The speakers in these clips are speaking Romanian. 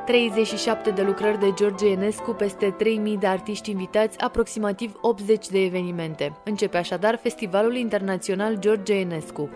37 de lucrări de George Enescu, peste 3.000 de artiști invitați, aproximativ 80 de evenimente. Începe așadar Festivalul Internațional George Enescu.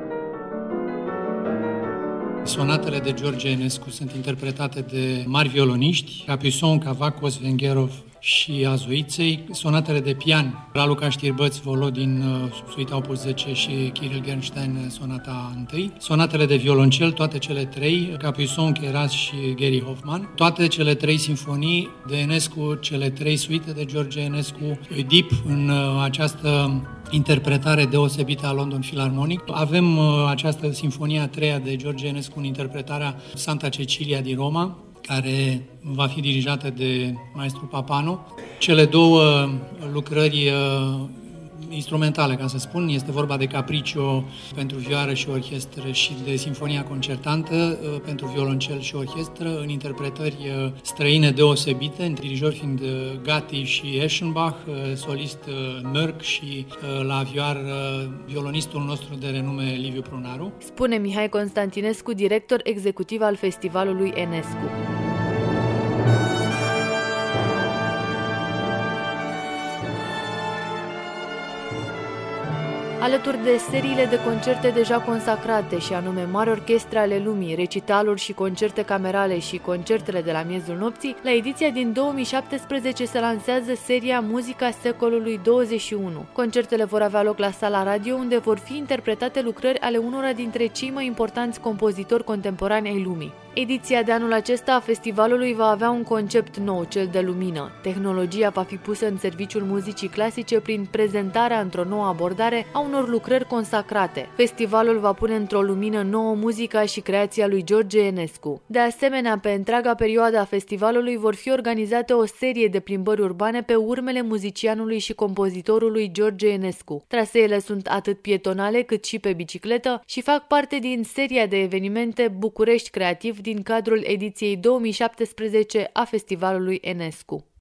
Sonatele de George Enescu sunt interpretate de mari violoniști, Capuçon, Cavacos, Vengherov și Azoiței, sonatele de pian, Raluca Știrbăț, Volodin, Suita Opus 10 și Kirill Gernstein, sonata 1, sonatele de violoncel, toate cele trei, Capuçon, Keras și Gary Hoffman, toate cele trei sinfonii de Enescu, cele trei suite de George Enescu, Oedip în această interpretare deosebită a London Philharmonic. Avem această sinfonie a treia de George Enescu în interpretarea Santa Cecilia din Roma, care va fi dirijată de maestru Papano. Cele două lucrări instrumentale, ca să spun, este vorba de Capriccio pentru vioară și orchestră și de Sinfonia concertantă pentru violoncel și orchestră, în interpretări străine deosebite, în dirijori fiind Gatti și Eschenbach, solist Mörk și la vioară violonistul nostru de renume Liviu Prunaru. Spune Mihai Constantinescu, director executiv al Festivalului Enescu. Alături de seriile de concerte deja consacrate, și anume mari orchestre ale lumii, recitaluri și concerte camerale și concertele de la miezul nopții, la ediția din 2017 se lansează seria Muzica secolului 21. Concertele vor avea loc la Sala Radio, unde vor fi interpretate lucrări ale unora dintre cei mai importanți compozitori contemporani ai lumii. Ediția de anul acesta a festivalului va avea un concept nou, cel de lumină. Tehnologia va fi pusă în serviciul muzicii clasice prin prezentarea într-o nouă abordare a unor lucrări consacrate. Festivalul va pune într-o lumină nouă muzica și creația lui George Enescu. De asemenea, pe întreaga perioadă a festivalului vor fi organizate o serie de plimbări urbane pe urmele muzicianului și compozitorului George Enescu. Traseele sunt atât pietonale cât și pe bicicletă și fac parte din seria de evenimente București Creativ din cadrul ediției 2017 a Festivalului Enescu.